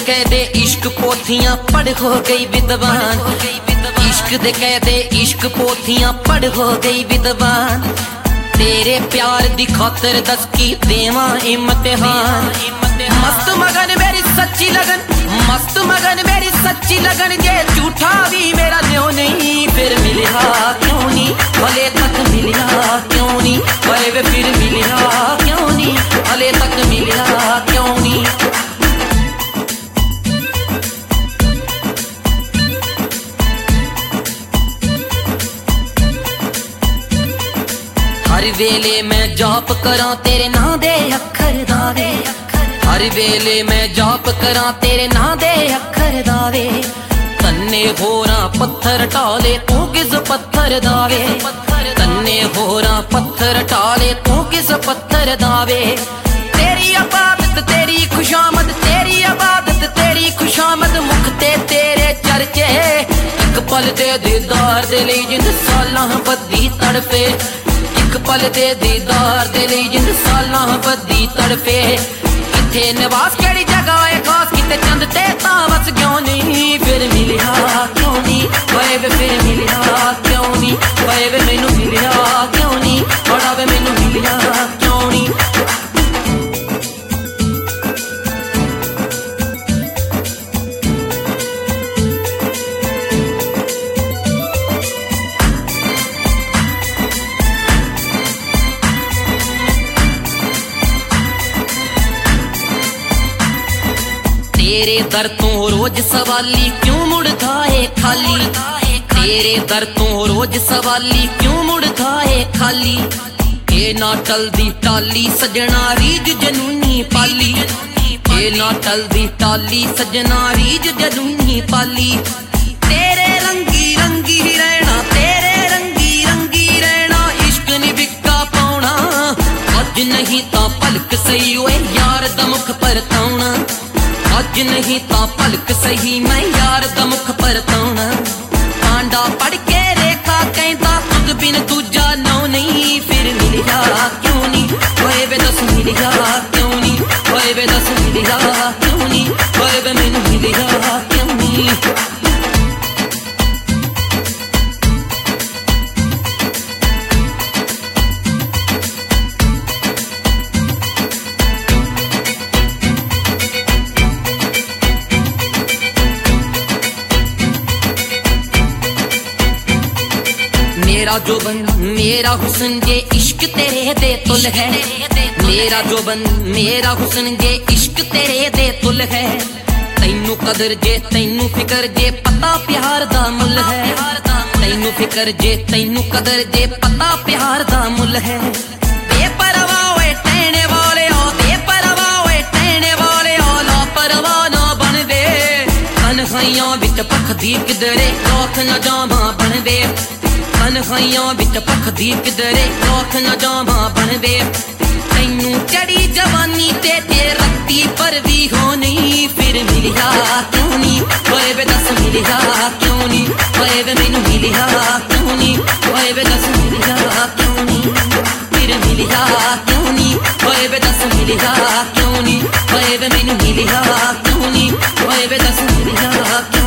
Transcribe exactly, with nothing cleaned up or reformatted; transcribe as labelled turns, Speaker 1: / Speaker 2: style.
Speaker 1: कहदे इश्क पोथियां पढ़ हो गई विद्वान, इश्क दे कहदे इश्क पोथियां पढ़ हो गई विद्वान। तेरे प्यार दी खातर दस की देवां इम्तिहान। मस्त मगन मेरी सच्ची लगन, मस्त मगन मेरी सच्ची लगन। जे झूठा भी मेरा न्यों नहीं, फिर मिलिया क्यों नहीं, भले तक मिलिया क्यों नहीं, भले वे फिर मिलिया क्यों नहीं, भले तक मिलिया क्यों नहीं। हर वेले मैं जाप करा तेरे नां दे अखर दावे, हर वेले मैं जाप करा तेरे नां दे अखर दावे। तन्ने होरा पत्थर टाले तू किस पत्थर दावे, तन्ने होरा पत्थर टाले तू किस पत्थर दावे। तेरी इबादत तेरी खुशामद, तेरी इबादत तेरी खुशामद। मुख ते तेरे चर्चे एक पल दे दीदार दे लई जिंद सालां बद्दी तड़फे, एक पल दे दीदार दे लई जिंद सालां बद्दी तड़फे। इत्थे निवास केड़ी जगह है खास, किते चंद ते तां बस क्यों नहीं, फिर मिलिया क्यों नहीं, ओए वे फिर मिलिया क्यों नहीं, ओए वे मैनू मिलिया क्यों नहीं, बड़ा वे मैनू मिलिया क्यों नहीं। तेरे दर तो रोज सवाली क्यों मुड़दा है खाली, तेरे दर तो रोज सवाली क्यों मुड़दा है खाली। ए ना टलदी टाली सजना रीज जनूनी पाली, ए ना टलदी टाली सजना रीज जनूनी पाली। तेरे रंगी रंगी रहना, तेरे रंगी रंगी रहना। इश्क नी बिका पाउना अज नहीं तां पलक सही ओए यार दा मुख परताउना, अज नहीं ता पलक सही मैं यार दा मुख परताउना। पांडा पढ़ के रेखा कहंदा खुद बिन दूजा नौ नहीं, फिर मिलिया क्यों नहीं, ओए वे दस मिलिया क्यों नहीं, ओए वे दस मिलिया क्यों नहीं, ओए वे मैनू मिलिया क्यों नहीं। मेरा जोबन मेरा हुस्न जे इश्क तेरे दे तुल है, मेरा जोबन मेरा हुस्न जे इश्क तेरे दे तुल है। तैनू कदर जे तैनू फिकर जे पता प्यार दा मुल है, तैनू फिकर जे तैनू कदर जे पता प्यार दा मुल है। बेपरवाह ओए टहने वाले ओ, बेपरवाह ओए टहने वाले ओ, लापरवाह ना बन दे। तन्हाइयां विच भखदी किधरे रौख न जावां बन दे, तन्हाइयां विच भखदी किधरे रौख न जावां बन दे। तैनू चढ़ी जवानी ते ते रत्ती पर भी हो नहीं, फिर मिलिया क्यों नहीं, ओए वे दस मिलिया क्यों नहीं, ओए वे मैनू मिलिया क्यों नहीं, ओए वे दस मिलिया क्यों नहीं, फिर मिलिया क्यों नहीं, ओए वे दस मिलिया क्यों नहीं, ओए वे मैनू मिलिया क्यों नहीं, ओए वे दस मिलिया क्यों।